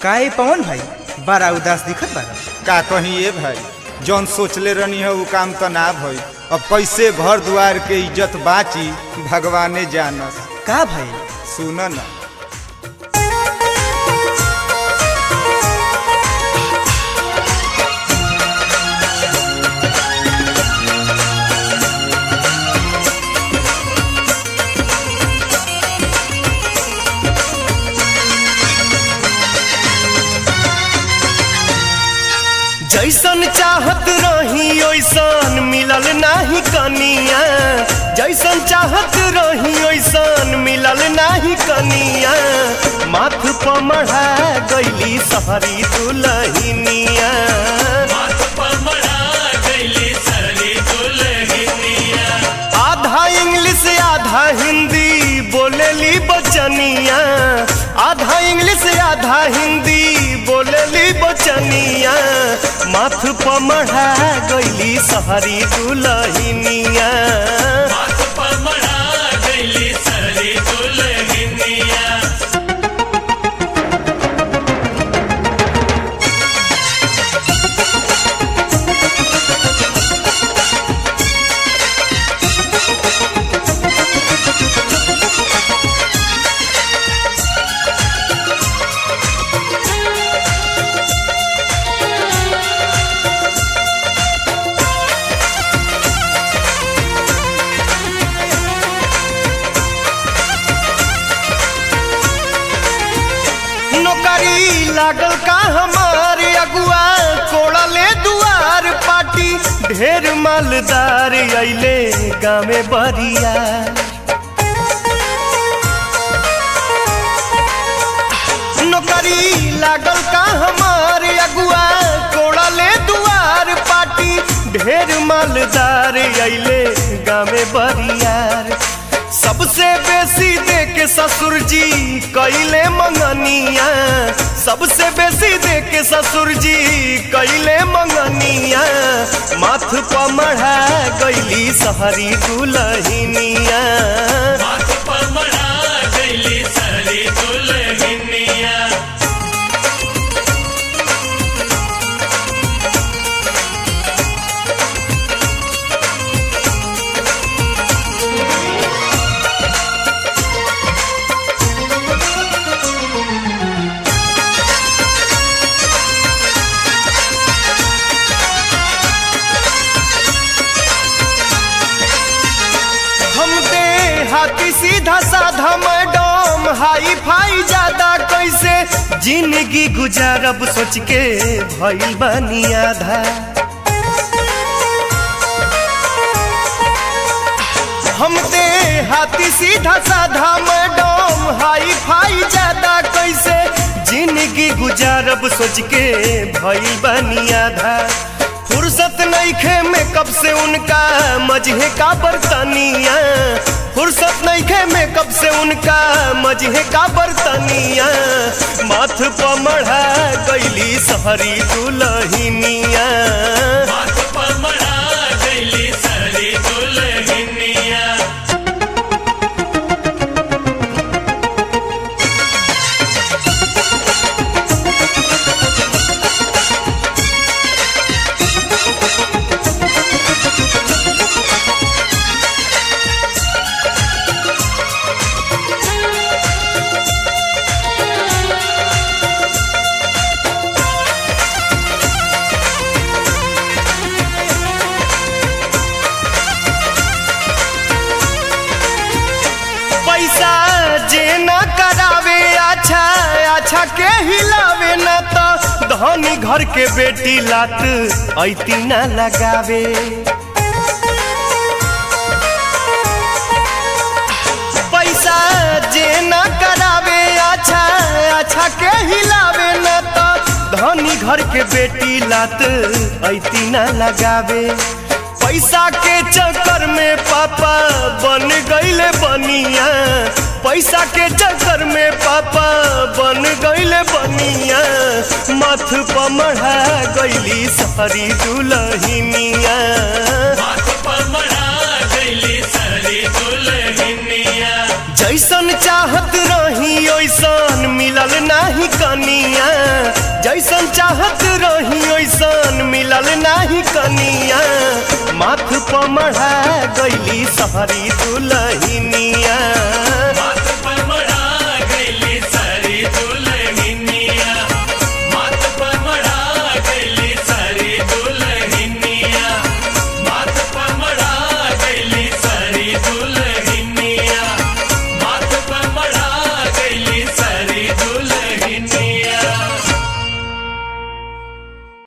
काहे पवन भाई बड़ा उदास दिखत बा। का कहिए भाई, जौन सोचले रहनी है वो काम तो ना भई। अब कैसे घर द्वार के इज्जत बाची भगवाने जानस। का भाई सुन न, जैसन चाहत रही ओइसन मिलल नाही कनिया, जैसन चाहत रही ओइसन मिलल नाही कनिया। माथ पर मढ़ा गईली सहरी दुलहिनिया, माथ पर मढ़ा गईली सहरी दुलहिनिया। आधा इंग्लिश आधा हिंदी बोलेली बचनिया, आधा इंग्लिश आधा हिंदी बोलेली बचनिया। माथ पर मढ़ा गईली सहरी दुलहिनिया, माथ पर मढ़ा गईली सहरी दुलहिनिया। नौकरी लागल का हमार अगुआ कोड़ले दुआर पाटी। ढेर मालदार अइले गामे बरिया, नौकरी लागल का हमार अगुआ कोड़ले दुआर पाटी। ढेर मालदार अइले गामे बरियार। सबसे बेसी दे के ससुर जी कैले मंगनिया, सबसे बेसी दे के ससुर जी कैले मंगनिया। माथ पर मढ़ा गईली सहरी दुलहिनिया, माथ पर मढ़ा गईली सहरी दुलहिनिया। हाथी सीधा साधा मैडम हाई फाई ज्यादा कैसे जिंदगी गुजारब सोच के भइल बानी आधा। हम दे हाथी सीधा साधा मैडम हाई फाई ज्यादा कैसे जिंदगी गुजारब सोच के भइल बानी आधा। फुर्सत नइखे मेकअप से उनका मजहे का बर्तनिया, फुर्सत नइखे मेकअप से उनका मजहे का बर्तनिया। माथ पर मढ़ा गईली सहरी दुलहिनिया, माथ पर मढ़ा गईली सहरी दुलहिनिया। पैसा जे न करावे अच्छा अच्छा के हिलावे न तो धनी घर के बेटी लात ऐती न लगावे। पैसा जे न करावे अच्छा अच्छा के हिलावे न तो धनी घर के बेटी लात ऐती न लगावे। पैसा के चक्कर में पापा बन गईले बनिया, पैसा के चक्कर में पापा बन गईले बनिया। माथ पर मढ़ा गईली सहरी दुलहिनिया, माथ पर मढ़ा गईली सहरी दुलहिनिया। जैसन चाहत रही ओइसन मिलल नाही कनिया, जैसन चाहत रही वैसन मिलल नाही कनिया माथ पर मढ़ा गईली सहरी दुलहिनिया।